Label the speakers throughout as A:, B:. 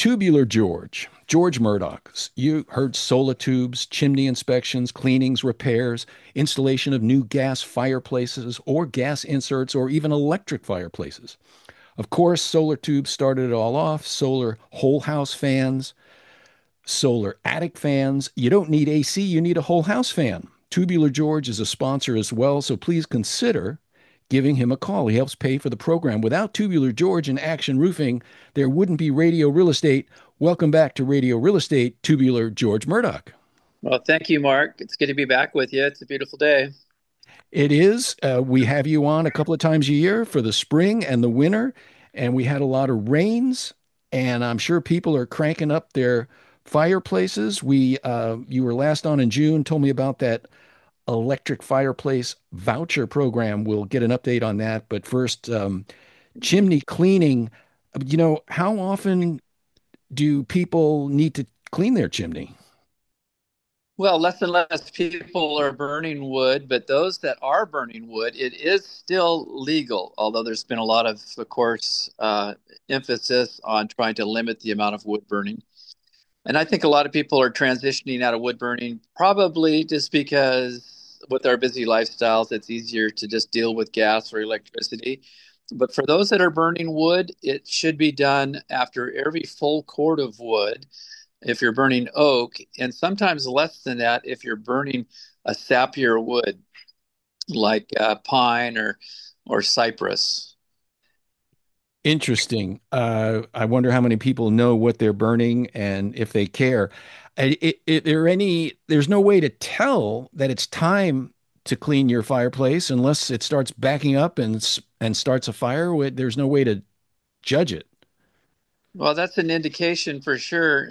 A: Tubular George, George Murdoch. You heard solar tubes, chimney inspections, cleanings, repairs, installation of new gas fireplaces or gas inserts or even electric fireplaces. Of course, solar tubes started it all off, solar whole house fans, solar attic fans. You don't need AC, you need a whole house fan. Tubular George is a sponsor as well, so please consider giving him a call. He helps pay for the program. Without Tubular George and Action Roofing, there wouldn't be Radio Real Estate. Welcome back to Radio Real Estate, Tubular George Murdoch.
B: Well, thank you, Mark. It's good to be back with you. It's a beautiful day.
A: It is. We have you on a couple of times a year for the spring and the winter, and we had a lot of rains, and I'm sure people are cranking up their fireplaces. You were last on in June, told me about that electric fireplace voucher program. We'll get an update on that. But first, chimney cleaning. How often do people need to clean their chimney?
B: Well, less and less people are burning wood, but those that are burning wood, it is still legal, although there's been a lot of course, emphasis on trying to limit the amount of wood burning. And I think a lot of people are transitioning out of wood burning, probably just because with our busy lifestyles, it's easier to just deal with gas or electricity. But for those that are burning wood, it should be done after every full cord of wood if you're burning oak, and sometimes less than that if you're burning a sappier wood like pine or cypress.
A: Interesting. I wonder how many people know what they're burning and if they care. There's no way to tell that it's time to clean your fireplace unless it starts backing up and starts a fire. There's no way to judge it.
B: Well, that's an indication for sure.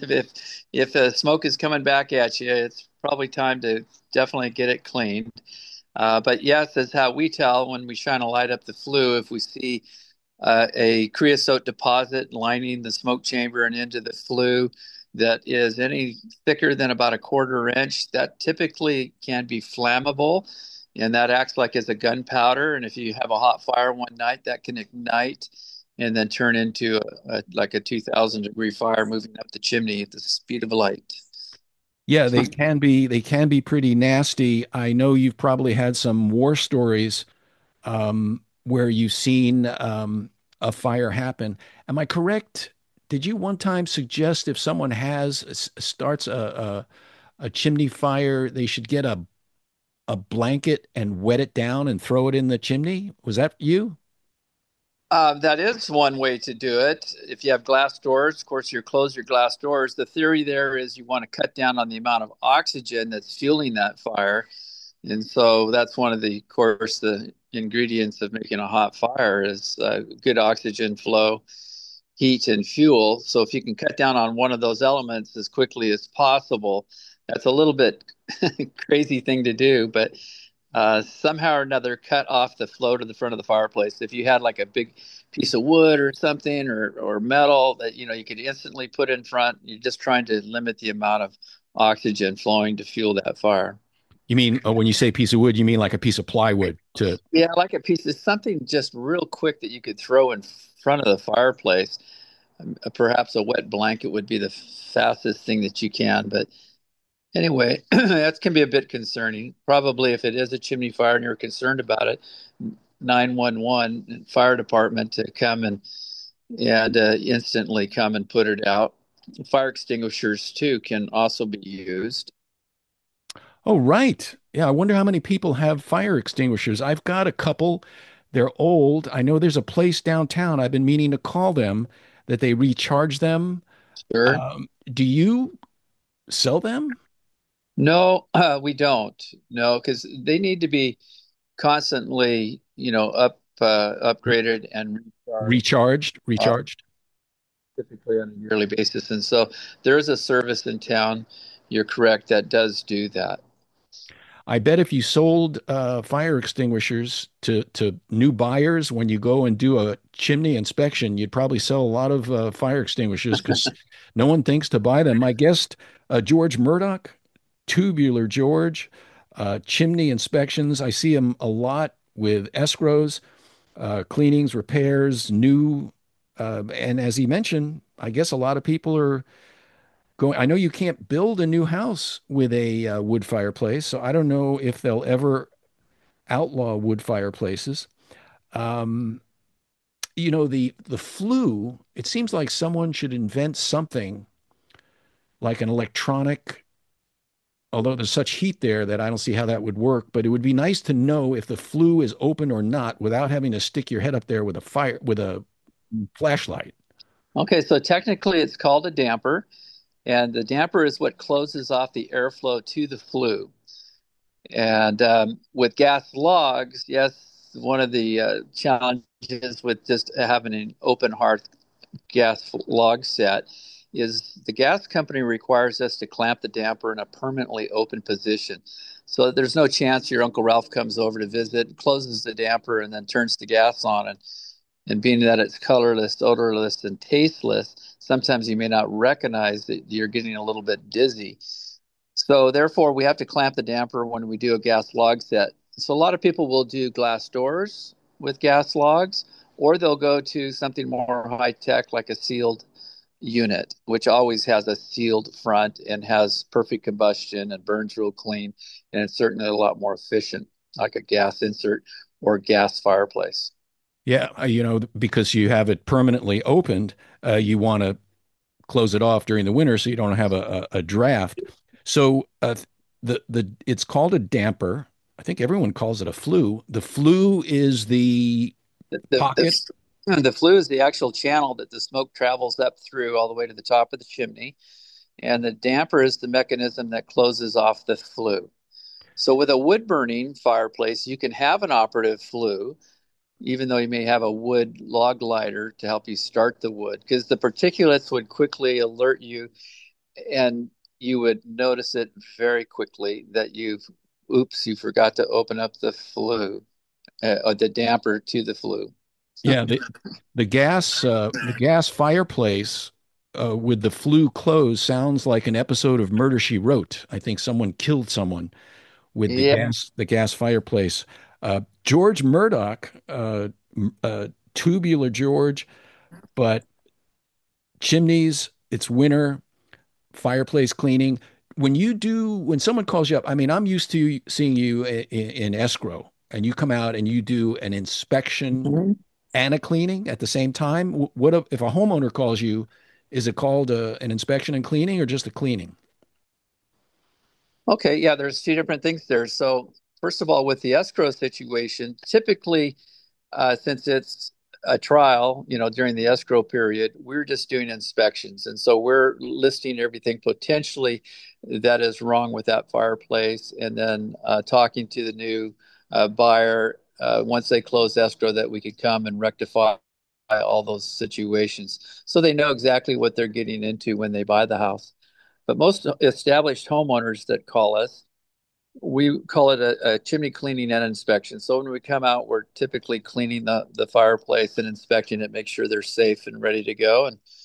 B: If smoke is coming back at you, it's probably time to definitely get it cleaned. But yes, that's how we tell when we shine a light up the flue. If we see a creosote deposit lining the smoke chamber and into the flue that is any thicker than about a quarter inch, that typically can be flammable, and that acts like as a gunpowder. And if you have a hot fire one night, that can ignite and then turn into like a 2,000-degree fire moving up the chimney at the speed of light.
A: Yeah, they can be pretty nasty. I know you've probably had some war stories where you've seen a fire happen. Am I correct? Did you one time suggest if someone starts a chimney fire, they should get a blanket and wet it down and throw it in the chimney? Was that you?
B: That is one way to do it. If you have glass doors, of course, you close your glass doors. The theory there is you want to cut down on the amount of oxygen that's fueling that fire. And so that's one of the, of course, the ingredients of making a hot fire is good oxygen flow, heat, and fuel. So if you can cut down on one of those elements as quickly as possible, that's a little bit crazy thing to do, but somehow or another cut off the flow to the front of the fireplace. If you had like a big piece of wood or something or metal that you could instantly put in front, you're just trying to limit the amount of oxygen flowing to fuel that fire.
A: You mean when you say piece of wood, you mean like a piece of plywood to
B: Yeah, like a piece of something just real quick that you could throw in front of the fireplace. Perhaps a wet blanket would be the fastest thing that you can, but anyway, that can be a bit concerning. Probably if it is a chimney fire and you're concerned about it, 911 fire department to come and instantly come and put it out. Fire extinguishers too can also be used.
A: Oh, right. Yeah, I wonder how many people have fire extinguishers. I've got a couple. They're old. I know there's a place downtown. I've been meaning to call them that they recharge them.
B: Sure.
A: Do you sell them?
B: No, we don't. No, because they need to be constantly, upgraded and recharged,
A: Recharged?
B: uh,
A: Recharged?
B: typically on a yearly basis. And so there is a service in town. You're correct. That does do that.
A: I bet if you sold fire extinguishers to new buyers when you go and do a chimney inspection, you'd probably sell a lot of fire extinguishers because no one thinks to buy them. My guest, George Murdoch, Tubular George, chimney inspections. I see him a lot with escrows, cleanings, repairs, new And as he mentioned, I guess a lot of people are going. I know you can't build a new house with a wood fireplace, so I don't know if they'll ever outlaw wood fireplaces. Um, the flue. It seems like someone should invent something like an electronic. Although there's such heat there that I don't see how that would work, but it would be nice to know if the flue is open or not without having to stick your head up there with a flashlight.
B: Okay, so technically it's called a damper, and the damper is what closes off the airflow to the flue. And with gas logs, yes, one of the challenges with just having an open hearth gas log set is the gas company requires us to clamp the damper in a permanently open position. So there's no chance your Uncle Ralph comes over to visit, closes the damper, and then turns the gas on. And being that it's colorless, odorless, and tasteless, sometimes you may not recognize that you're getting a little bit dizzy. So therefore, we have to clamp the damper when we do a gas log set. So a lot of people will do glass doors with gas logs, or they'll go to something more high tech like a sealed unit, which always has a sealed front and has perfect combustion and burns real clean. And it's certainly a lot more efficient, like a gas insert or gas fireplace.
A: Yeah, because you have it permanently opened, you want to close it off during the winter so you don't have a draft. So the it's called a damper. I think everyone calls it a flue. The flue is the
B: The, the,
A: pocket.
B: the flue is the actual channel that the smoke travels up through all the way to the top of the chimney. And the damper is the mechanism that closes off the flue. So with a wood burning fireplace, you can have an operative flue, even though you may have a wood log lighter to help you start the wood, because the particulates would quickly alert you and you would notice it very quickly that you forgot to open up the flue, or the damper to the flue.
A: Yeah, the gas fireplace with the flue closed sounds like an episode of Murder She Wrote. I think someone killed someone with
B: Yeah.
A: the gas fireplace. George Murdoch, tubular George, but chimneys, it's winter, fireplace cleaning. When someone calls you up, I mean, I'm used to seeing you in escrow and you come out and you do an inspection
B: Mhm.
A: and a cleaning at the same time. If a homeowner calls you, is it called an inspection and cleaning or just a cleaning?
B: Okay, yeah, there's two different things there. So, first of all, with the escrow situation, typically, since it's a trial, during the escrow period, we're just doing inspections. And so we're listing everything potentially that is wrong with that fireplace and then talking to the new buyer once they close escrow that we could come and rectify all those situations. So they know exactly what they're getting into when they buy the house. But most established homeowners that call us, we call it a chimney cleaning and inspection. So when we come out, we're typically cleaning the fireplace and inspecting it, make sure they're safe and ready to go,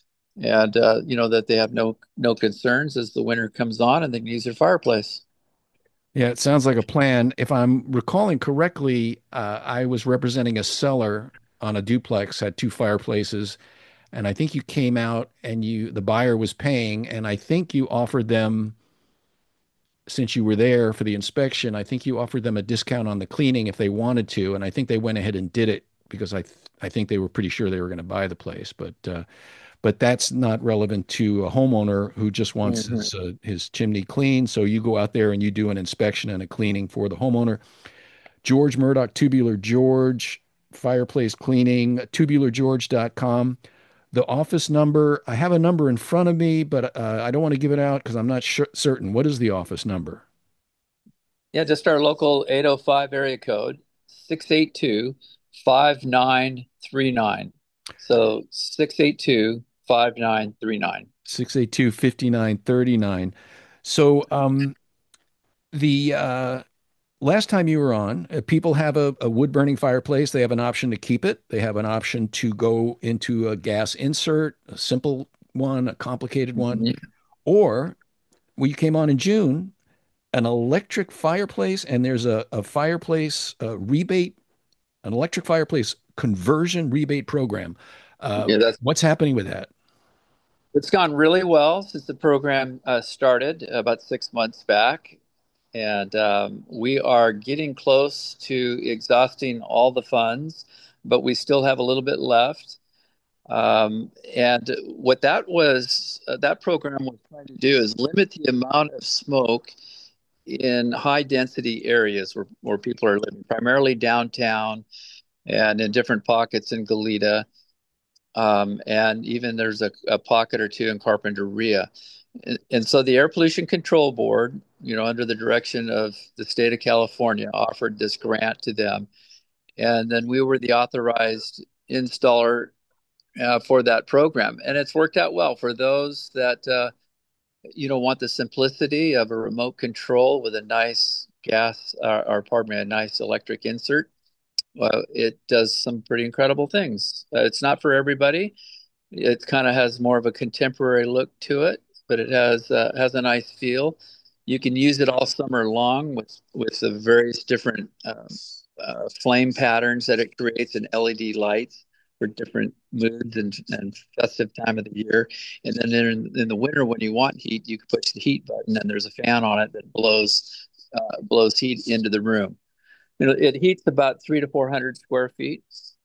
B: and that they have no concerns as the winter comes on and they can use their fireplace.
A: Yeah, it sounds like a plan. If I'm recalling correctly, I was representing a seller on a duplex, had two fireplaces, and I think you came out and the buyer was paying, and I think you offered them, since you were there for the inspection, I think you offered them a discount on the cleaning if they wanted to, and I think they went ahead and did it because I think they were pretty sure they were going to buy the place, but that's not relevant to a homeowner who just wants
B: Mhm.
A: his chimney clean. So you go out there and you do an inspection and a cleaning for the homeowner. George Murdoch, Tubular George, fireplace cleaning, tubulargeorge.com. The office number, I have a number in front of me, but I don't want to give it out because I'm not certain. What is the office number?
B: Yeah, just our local 805 area code, 682 5939. So 682 5939.
A: 682 5939. So the last time you were on, people have a wood burning fireplace. They have an option to keep it. They have an option to go into a gas insert, a simple one, a complicated one, or when you came on in June, an electric fireplace, and there's a fireplace rebate, an electric fireplace conversion rebate program.
B: Yeah, that's
A: What's happening with that?
B: it's gone really well since the program started about 6 months back, and we are getting close to exhausting all the funds, but we still have a little bit left. And what that program was trying to do is limit the amount of smoke in high density areas where people are living, primarily downtown and in different pockets in Goleta. And even there's a pocket or two in Carpinteria. And so the Air Pollution Control Board, under the direction of the state of California, offered this grant to them. And then we were the authorized installer for that program. And it's worked out well for those that, want the simplicity of a remote control with a nice gas, or pardon me, a nice electric insert. Well, it does some pretty incredible things. It's not for everybody. It kind of has more of a contemporary look to it, but it has a nice feel. You can use it all summer long with the various different flame patterns that it creates and LED lights for different moods and festive time of the year. And then in the winter, when you want heat, you can push the heat button, and there's a fan on it that blows heat into the room. It heats about 300 to 400 square feet,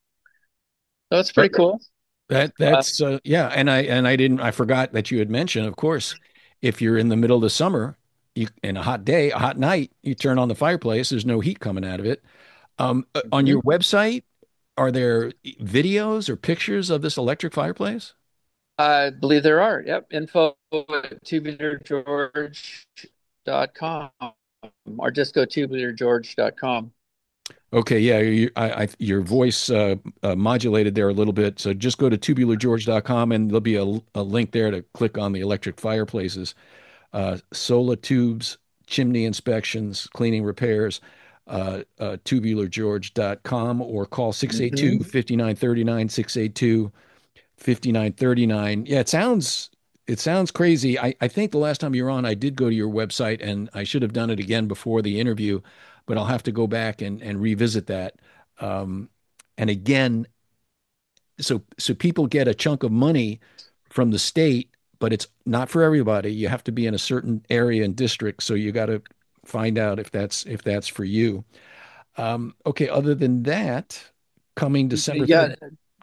B: so it's pretty cool. Uh,
A: That's yeah, and I forgot that you had mentioned, of course, if you're in the middle of the summer, you in a hot day, a hot night, you turn on the fireplace, there's no heat coming out of it. On your
B: mhm.
A: website, are there videos or pictures of this electric fireplace?
B: I believe there are. Yep. Info at tubulargeorge.com, or just go tubulargeorge.com.
A: Okay, yeah, your voice modulated there a little bit. So just go to tubulargeorge.com and there'll be a link there to click on the electric fireplaces, solar tubes, chimney inspections, cleaning repairs, tubulargeorge.com, or call 682
B: Hmm.
A: 5939 682 5939. Yeah, it sounds crazy. I think the last time you were on, I did go to your website and I should have done it again before the interview, but I'll have to go back and revisit that. Um, and again, so people get a chunk of money from the state, but it's not for everybody. You have to be in a certain area and district, so you got to find out if that's for you. Okay, other than that, coming December
B: Yeah.
A: 3rd.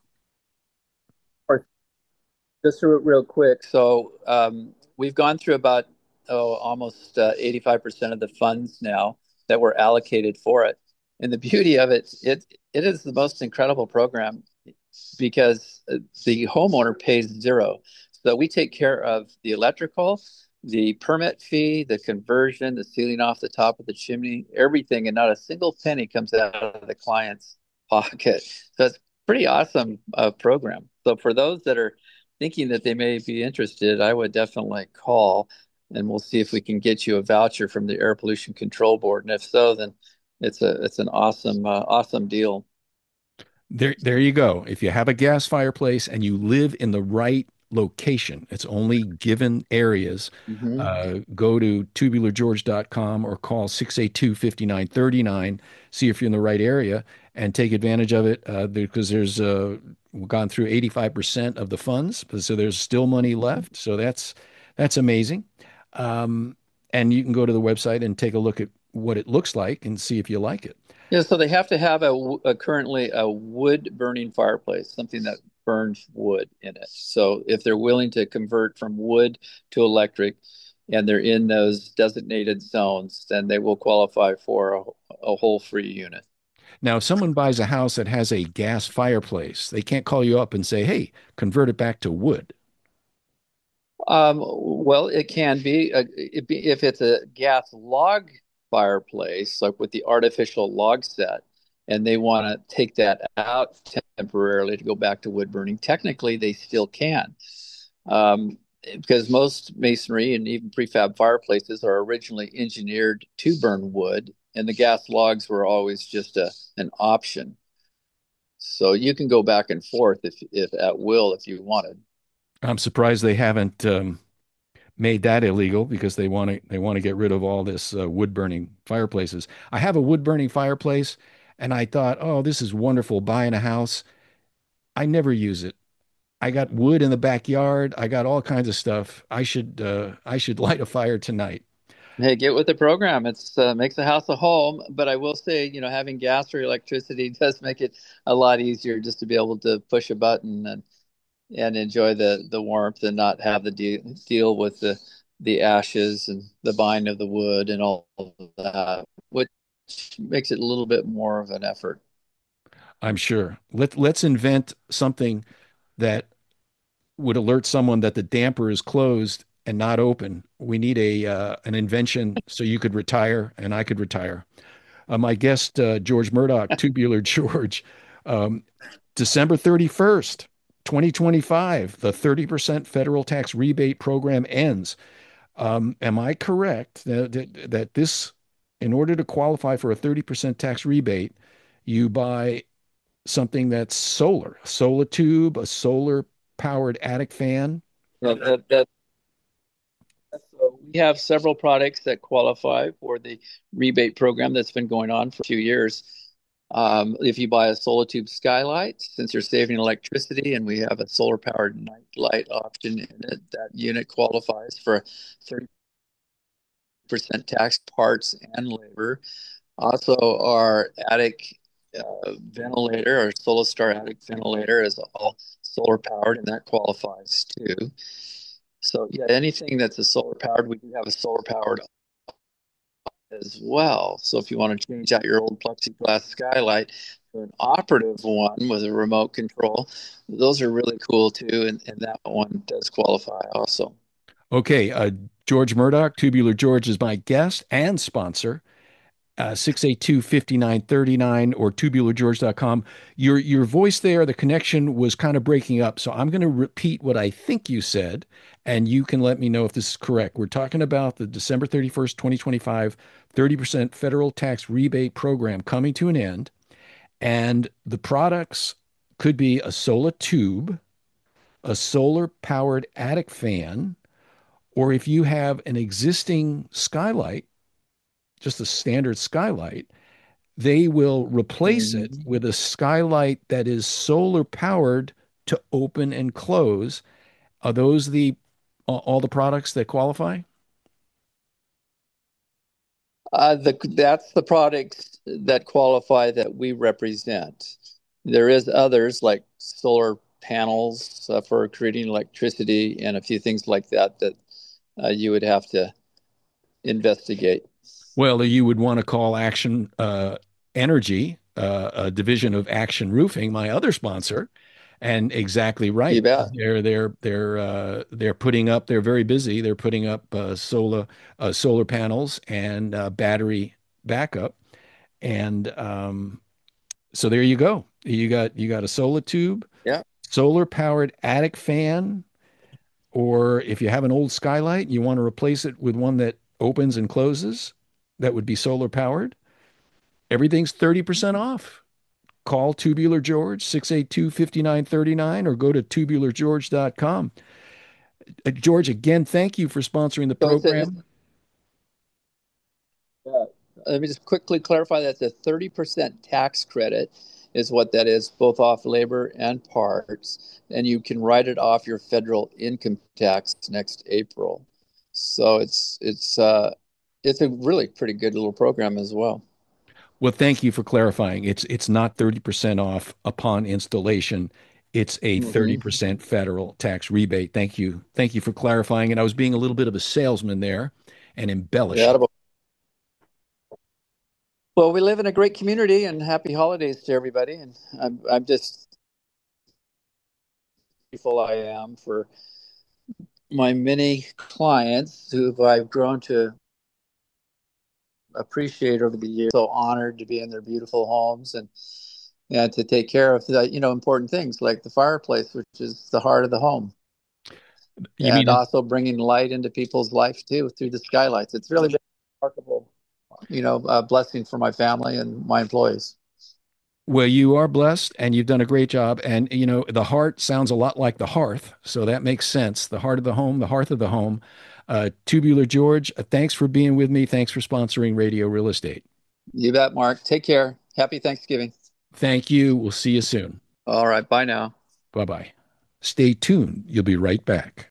B: Or just real quick. So we've gone through about almost 85% of the funds now that were allocated for it. And the beauty of it is the most incredible program because the homeowner pays zero. So we take care of the electrical, the permit fee, the conversion, the sealing off the top of the chimney, everything, and not a single penny comes out of the client's pocket. So it's pretty awesome program. So for those that are thinking that they may be interested, I would definitely call, and we'll see if we can get you a voucher from the Air Pollution Control Board. And if so, then it's an awesome deal.
A: There you go. If you have a gas fireplace and you live in the right location, it's only given areas.
B: Hmm.
A: Go to tubulargeorge.com or call 682 5939. See if you're in the right area and take advantage of it because we've gone through 85% of the funds, so there's still money left. So that's amazing. Um, and you can go to the website and take a look at what it looks like and see if you like it.
B: Yeah, so they have to have currently a wood burning fireplace, something that burns wood in it. So if they're willing to convert from wood to electric and they're in those designated zones, then they will qualify for a whole free unit.
A: Now, if someone buys a house that has a gas fireplace, they can't call you up and say, "Hey, convert it back to wood."
B: Well, it can be, if it's a gas log fireplace, like with the artificial log set, and they want to take that out temporarily to go back to wood burning. Technically, they still can, because most masonry and even prefab fireplaces are originally engineered to burn wood, and the gas logs were always just an option. So you can go back and forth if at will if you wanted.
A: I'm surprised they haven't made that illegal because they want to get rid of all this wood burning fireplaces. I have a wood burning fireplace, and I thought, "Oh, this is wonderful. Buying a house, I never use it. I got wood in the backyard. I got all kinds of stuff. I should light a fire tonight.
B: Hey, get with the program. It's makes the house a home, but I will say, having gas or electricity does make it a lot easier just to be able to push a button and enjoy the warmth and not have the deal with the ashes and the buying of the wood and all of that, which makes it a little bit more of an effort.
A: I'm sure. Let's invent something that would alert someone that the damper is closed and not open. We need a an invention so you could retire and I could retire. My guest, George Murdoch, Tubular George, um, December 31st, 2025, the 30% federal tax rebate program ends. Am I correct that this, in order to qualify for a 30% tax rebate, you buy something that's solar, a solar tube, a solar powered attic fan?
B: Yeah, so we have several products that qualify for the rebate program that's been going on for a few years. If you buy a solar tube skylight, since you're saving electricity and we have a solar powered night light option in it, that unit qualifies for a 30% tax, parts and labor. Also, our attic ventilator, our SolarStar attic ventilator, is all solar powered, and that qualifies too. So, yeah, anything that's a solar powered, we do have a solar powered as well. So, if you want to change out your old plexiglass skylight to an operative one with a remote control, those are really cool too, and that one does qualify also.
A: Okay, George Murdoch, Tubular George is my guest and sponsor. 682 or tubulargeorge.com. Your voice there, the connection was kind of breaking up. So I'm going to repeat what I think you said, and you can let me know if this is correct. We're talking about the December 31st, 2025, 30% federal tax rebate program coming to an end. And the products could be a solar tube, a solar powered attic fan, or if you have an existing skylight, just a standard skylight, they will replace it
B: Mhm.
A: with a skylight that is solar powered to open and close. Are those the all the products that qualify?
B: That's the products that qualify that we represent. There is others like solar panels for creating electricity and a few things like that that you would have to investigate.
A: Well, you would want to call Action Energy, a division of Action Roofing, my other sponsor, and exactly
B: You
A: right.
B: bet.
A: They're putting up. They're very busy. They're putting up solar panels and battery backup, and so there you go. You got a solar tube,
B: Yeah.
A: solar powered attic fan, or if you have an old skylight, you want to replace it with one that opens and closes, that would be solar powered. Everything's 30% off. Call Tubular George, 682 5939, or go to tubulargeorge.com. George, again, thank you for sponsoring the
B: So it's
A: program.
B: uh, let me just quickly clarify that the 30% tax credit is what that is, both off labor and parts, and you can write it off your federal income tax next April. So it's a really pretty good little program as well.
A: Well, thank you for clarifying. It's not 30% off upon installation. It's a
B: Hmm.
A: 30% federal tax rebate. Thank you. Thank you for clarifying. And I was being a little bit of a salesman there and
B: Yeah.
A: embellishing.
B: Well, we live in a great community, and happy holidays to everybody. And I'm just grateful I am for my many clients who I've grown to appreciate over the years. So honored to be in their beautiful homes and to take care of the important things like the fireplace, which is the heart of the home,
A: You
B: and
A: mean
B: also bringing light into people's life too through the skylights. It's really been a remarkable, blessing for my family and my employees.
A: well, you are blessed and you've done a great job. And, the heart sounds a lot like the hearth. So that makes sense. The heart of the home, the hearth of the home. Tubular George, thanks for being with me. Thanks for sponsoring Radio Real Estate.
B: You bet, Mark. Take care. Happy Thanksgiving.
A: Thank you. We'll see you soon.
B: All right. Bye now.
A: Bye bye. Stay tuned. You'll be right back.